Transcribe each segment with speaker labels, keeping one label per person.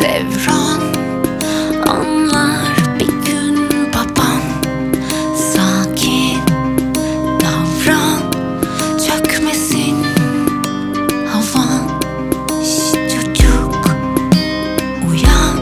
Speaker 1: devran anlar bir gün babam. Sakin davran, çökmesin havan. Şş, çocuk uyan,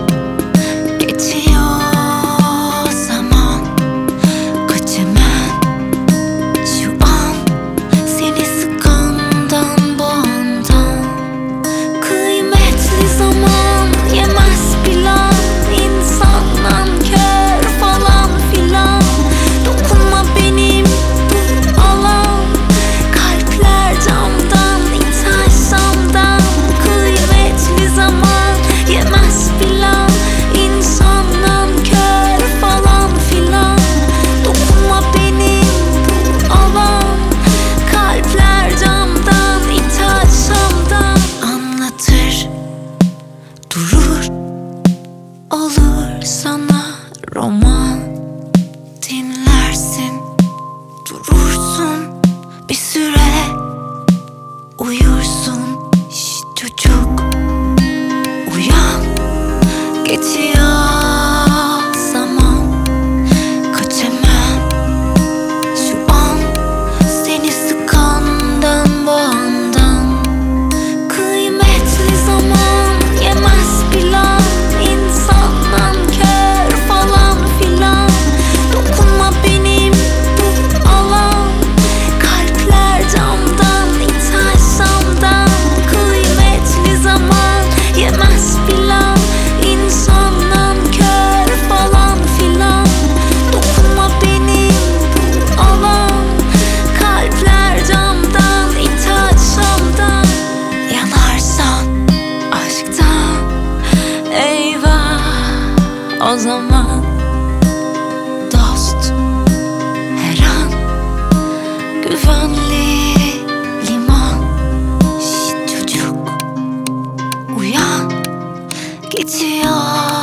Speaker 1: geçiyor zaman. Kaç hemen şu an, seni sıkandan boğandan. Kıymetli zaman yemez plan, insan nankör falan filan. Dokunma benim bu alan, kalpler camdan iter şamdan. Kıymetli zaman yemez plan, insan nankör falan filan. Dokunma benim bu alan, kalpler camdan iter şamdan. Anlatır durur, olur sana roman. Dinlersin, durursun bir süre, uyursun. Şş, çocuk uyan, geçiyor zaman. Kaç hemen şu an, seni sıkandan boğandan. Kıymetli zaman yemez plan, insan nankör falan filan. Dokunma benim bu alan, kalpler camdan iter şamdan. Kıymetli zaman yemez plan, insan nankör falan filan. Dokunma benim bu alan, kalpler camdan iter şamdan. Yanarsan aşktan, eyvah o zaman. Dost her an güvenli liman. Şş, çocuk uyan, geçiyor